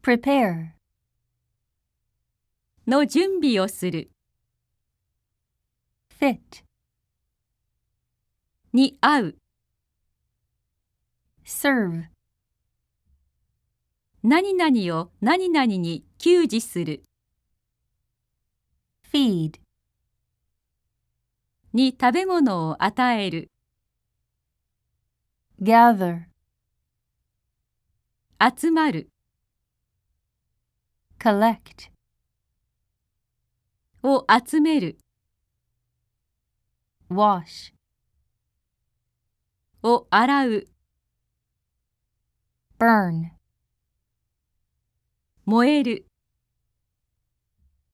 prepare の準備をする fit に合う serve 何々を何々に給仕する feed に食べ物を与える gather 集まる collect を集める wash を洗う burn 燃える